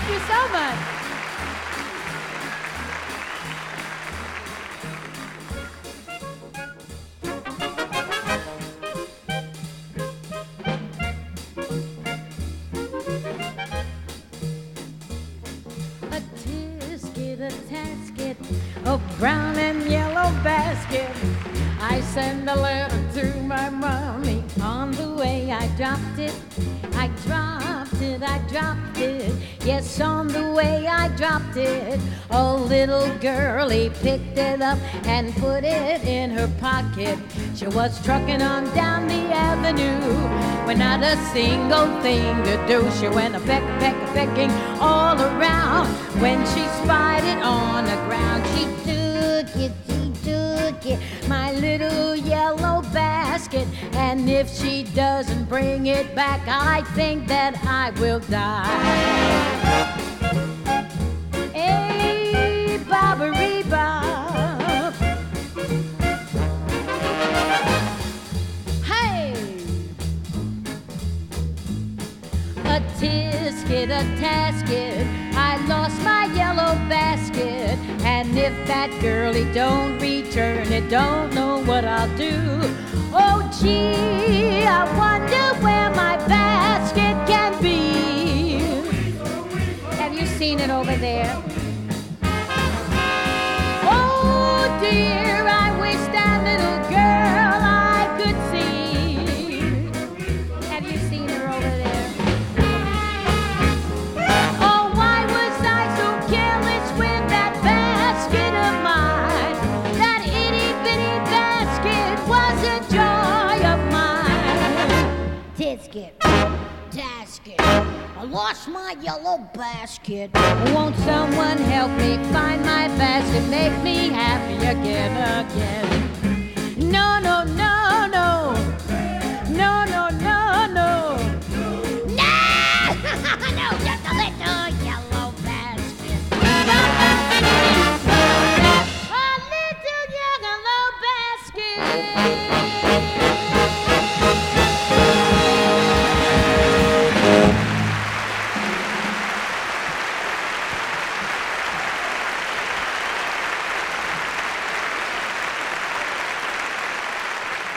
you so much. A tisket, a tasket, a brown and yellow basket. I send a letter to my mommy. On the way I dropped it, I dropped it, I dropped it. Yes, on the way I dropped it. A little girlie picked it up and put it in her pocket. She was trucking on down the avenue with not a single thing to do. She went a pecking all around. When she spied it on the ground, she took it, my little yellow basket. And if she doesn't bring it back, I think that I will die. Hey, Bobbery-Bob. Hey! A tisket, a tasket, I lost my yellow basket. And if that girlie don't return it, don't know what I'll do. Oh gee, I wonder where my basket can be. Have you seen it over there? Oh dear, I wish that little girl I could see. Have you seen her over there? Oh, why was I so careless with that basket of mine? That itty bitty basket was a joy of mine. Tisket, tasket, I lost my yellow basket. Won't someone help me find my basket? Make me happy